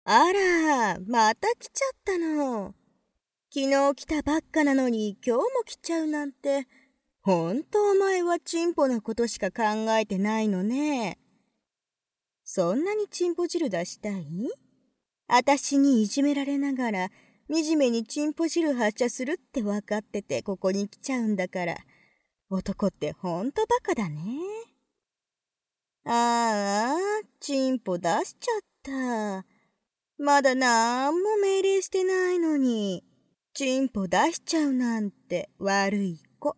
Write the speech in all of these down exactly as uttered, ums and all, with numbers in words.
あら、また来ちゃったの。昨日来たばっかなのに今日も来ちゃうなんて、ほんとお前はチンポのことしか考えてないのね。そんなにチンポ汁出したい？あたしにいじめられながら、惨めにチンポ汁発射するってわかっててここに来ちゃうんだから、男ってほんとバカだね。ああ、チンポ出しちゃった。まだなんも命令してないのに、チンポ出しちゃうなんて悪い子。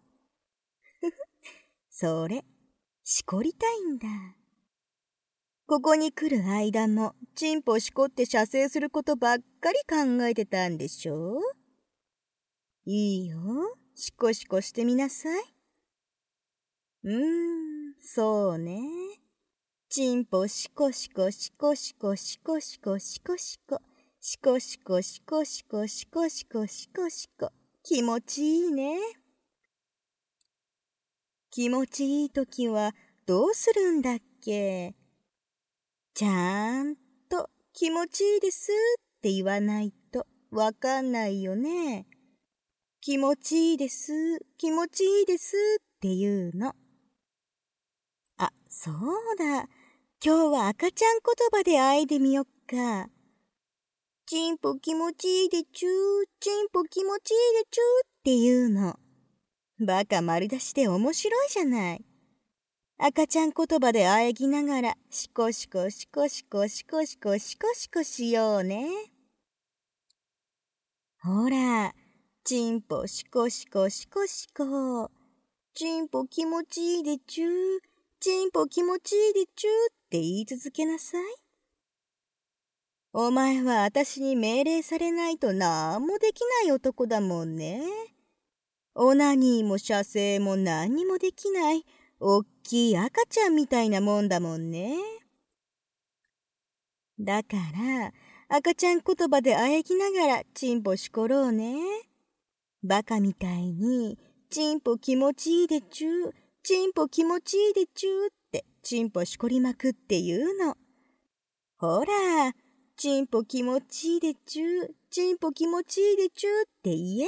それ、しこりたいんだ。ここに来る間も、チンポしこって射精することばっかり考えてたんでしょ？いいよ、しこしこしてみなさい。うーん、そうね。チンポしこしこしこしこしこしこしこしこ。しこしこしこしこしこしこしこしこ。気持ちいいね。気持ちいいときはどうするんだっけ？ちゃんと気持ちいいですって言わないとわかんないよね。気持ちいいです、気持ちいいですって言うの。あ、そうだ。今日は赤ちゃん言葉であいでみよっか。チンポ気持ちいいでちゅー、チンポ気持ちいいでちゅーって言うの。バカ丸出しで面白いじゃない。赤ちゃん言葉であえぎながら、しこしこしこしこしこしこしこしこしようね。ほら、チンポしこしこしこしこ。チンポ気持ちいいでちゅー、チンポ気持ちいいでちゅーって言い続けなさい。お前はあたしに命令されないとなんもできない男だもんね。オナニーも射精も何にもできない、おっきい赤ちゃんみたいなもんだもんね。だから、赤ちゃん言葉であえぎながらチンポしころうね。バカみたいに、チンポ気持ちいいでちゅー、チンポ気持ちいいでちゅーってチンポしこりまくって言うの。ほら、チンポ気持ちいいでちゅー、チンポ気持ちいいでちゅーって言え。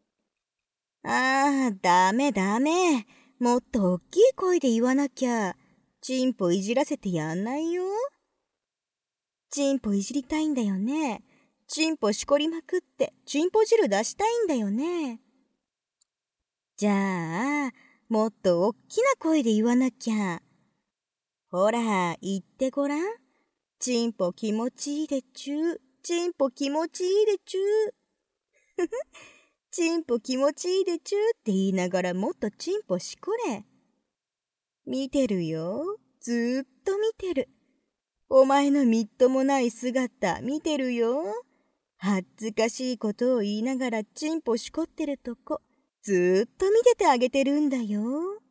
ああ、ダメダメ。もっとおっきい声で言わなきゃ。チンポいじらせてやんないよ。チンポいじりたいんだよね。チンポしこりまくってチンポ汁出したいんだよね。じゃあ、もっとおっきな声で言わなきゃ。ほら、言ってごらん。チンポ気持ちいいでちゅー。チンポ気持ちいいでちゅー。チンポ気持ちいいでちゅーって言いながらもっとチンポしこれ。見てるよ。ずーっと見てる。お前のみっともない姿見てるよ。恥ずかしいことを言いながらチンポしこってるとこ、ずーっと見ててあげてるんだよ。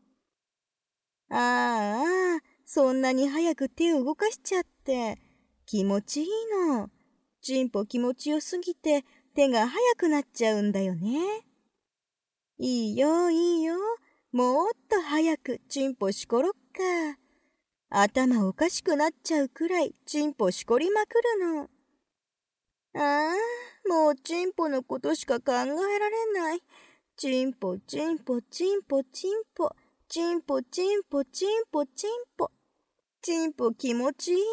ああ、そんなに早く手を動かしちゃって、気持ちいいの。チンポ気持ちよすぎて手が早くなっちゃうんだよね。いいよ、いいよ。もっと早くチンポしころっか。頭おかしくなっちゃうくらいチンポしこりまくるの。ああ、もうチンポのことしか考えられない。チンポ、チンポ、チンポ、チンポ、チンポ、チンポ、チンポ、チンポ。チンポ気持ちいいね。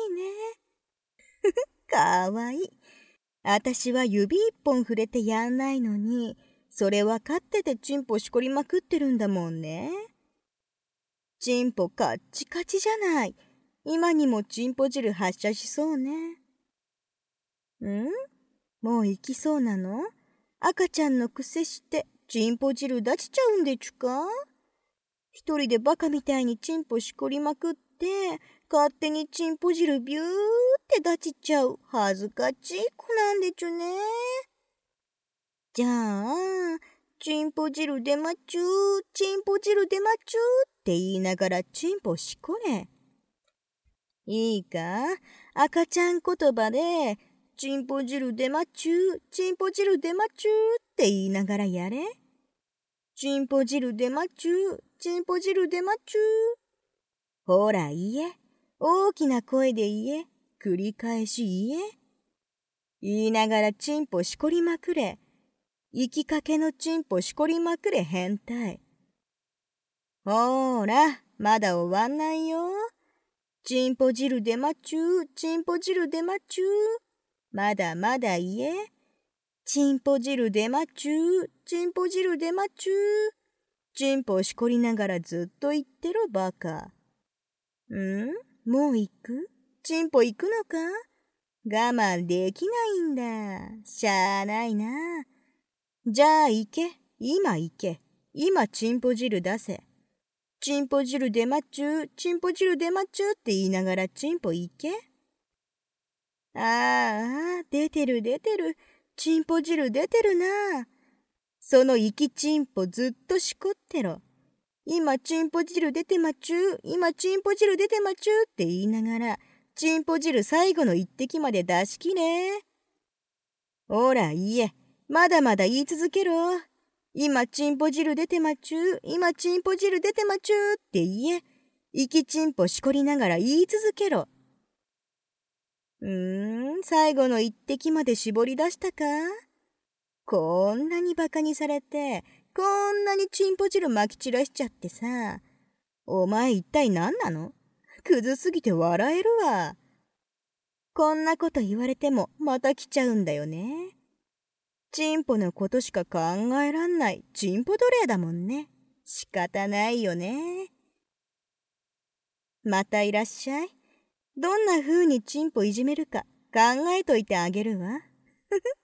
かわいい。あたしは指一本触れてやんないのに、それわかっててチンポしこりまくってるんだもんね。チンポカッチカチじゃない。今にもチンポ汁発射しそうね。ん？もう行きそうなの？赤ちゃんのくせしてチンポ汁出しちゃうんでちゅか？一人でバカみたいにチンポしこりまくって、勝手にチンポ汁ビューって出ちちゃう恥ずかしい子なんでちゅね。じゃあ、チンポ汁出まちゅー、チンポ汁出まちゅーって言いながらチンポしこれ。いいか、赤ちゃん言葉で、チンポ汁出まちゅー、チンポ汁出まちゅーって言いながらやれ。チンポ汁出まちゅー、チンポ汁出まちゅー。ほら言え。大きな声で言え。繰り返し言え。 言いながらチンポしこりまくれ。行きかけのチンポしこりまくれ変態。ほーら、まだ終わんないよ。チンポ汁出まちゅう、チンポ汁出まちゅう。まだまだ言え。チンポ汁出まちゅう、チンポ汁出まちゅう。チンポしこりながらずっと言ってろバカ。ん？もう行く？チンポ行くのか？我慢できないんだ。しゃあないな。じゃあ行け。今行け。今チンポ汁出せ。チンポ汁出まっちゅう、チンポ汁出まっちゅうって言いながらチンポ行け。ああ、出てる出てる。チンポ汁出てるな。その生きチンポずっとしこってろ。今チンポ汁出てまちゅう、今チンポ汁出てまちゅうって言いながら、チンポ汁最後の一滴まで出しきれ。ほら言え、まだまだ言い続けろ。今チンポ汁出てまちゅう、今チンポ汁出てまちゅうって言え。生きチンポしこりながら言い続けろ。うーん、最後の一滴まで絞り出したか？こんなにバカにされて、こんなにチンポ汁まき散らしちゃってさ。お前一体何なの？クズすぎて笑えるわ。こんなこと言われてもまた来ちゃうんだよね。チンポのことしか考えらんないチンポ奴隷だもんね。仕方ないよね。またいらっしゃい。どんな風にチンポいじめるか考えといてあげるわ。